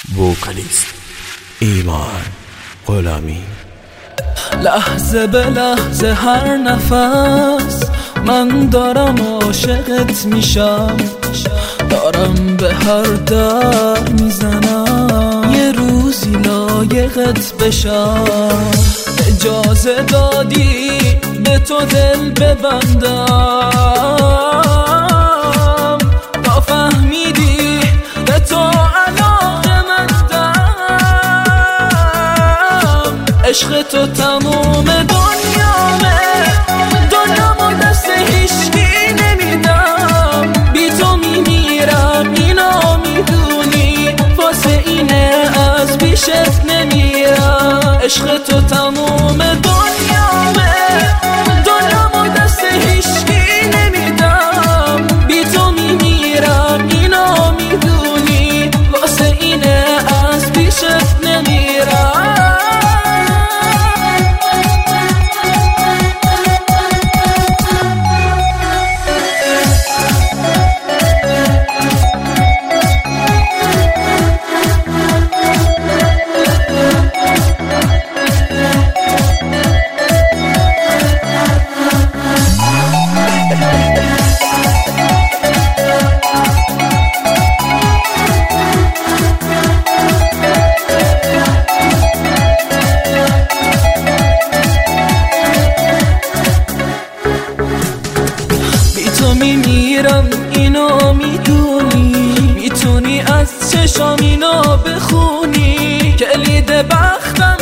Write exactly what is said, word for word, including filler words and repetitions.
وکالیست ایمان غلامی. لحظه به لحظه هر نفس من دارم عاشقت میشم، دارم به هر در میزنم یه روزی لایقت بشم. اجازه دادی به تو دل ببندم تا فهمیدی به تو عشق تو تموم دنیامه، دنیامو دست هیچکی نمیدم، بی تو میمیرم اینو میدونی، واسه اینه از بیشت نمیرم. عشق تو تموم دنیامه، دنیامو دست هیچکی نمیدم، بی تو میمیرم اینو میدونی، واسه اینه از بیشت نمیرم. تو میمیرم اینو میدونی، میتونی از چشام اینو بخونی، کلید بختم